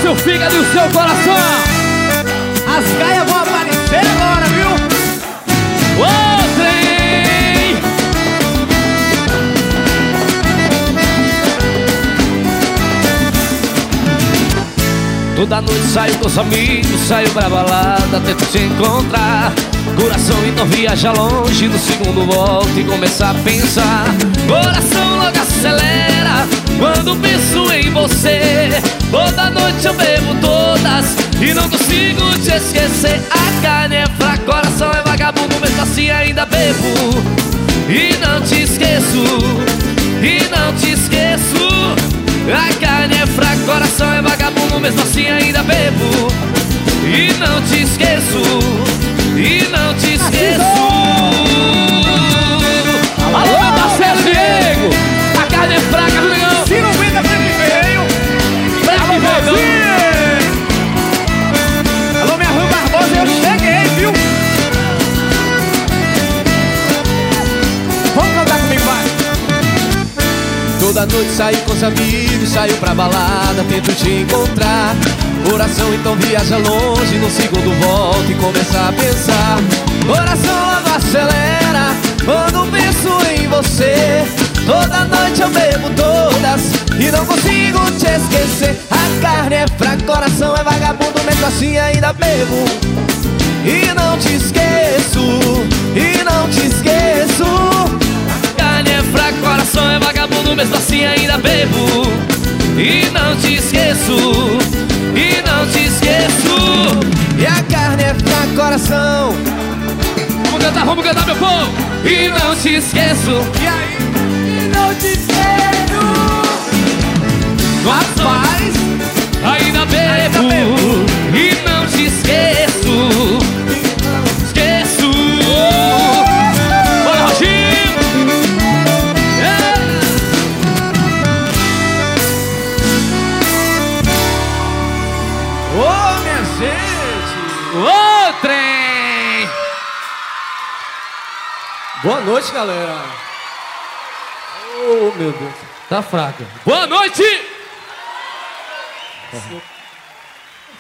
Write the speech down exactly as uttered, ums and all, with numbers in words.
seu fígado e o seu coração. As gaias vão aparecer agora, viu? Ô, trem! Toda noite saio com os amigos, saio pra balada, tento te encontrar. Coração então viaja longe, no segundo volta e começa a pensar. Coração logo acelera quando penso em você. Toda noite eu bebo todas e não consigo te esquecer. A carne é fraca, coração é vagabundo, mesmo assim ainda bebo e não te esqueço, e não te esqueço. A carne é fraca, coração é vagabundo, mesmo assim ainda bebo e não te esqueço, e não te esqueço. Alô, meu parceiro Diego, a carne é fraca, viu, negão? Se não vem da frente veio, Pra que veio, alô, minha Rui Barbosa, eu cheguei, viu? Vamos cantar comigo, vai. Toda noite saio com os amigos, saio pra balada, tento te encontrar. Coração então viaja longe, no segundo volta e começa a pensar. Coração logo acelera quando penso em você. Toda noite eu bebo todas e não consigo te esquecer. A carne é fraca, coração é vagabundo, mesmo assim ainda bebo e não te esqueço, e não te esqueço. a carne é fraca, coração é vagabundo, mesmo assim ainda bebo e não te esqueço, e não te esqueço. E a carne é fraca, coração. Vamos cantar, vamos cantar, meu povo. E não te esqueço, E aí? E não te esqueço. rapaz, ainda bebo, Ainda bebo. e não te esqueço, esqueço. Bora, Roginho. É. Ô, minha gente! Ô, trem. Boa noite, galera! Oh, meu Deus! Tá fraca. Boa noite.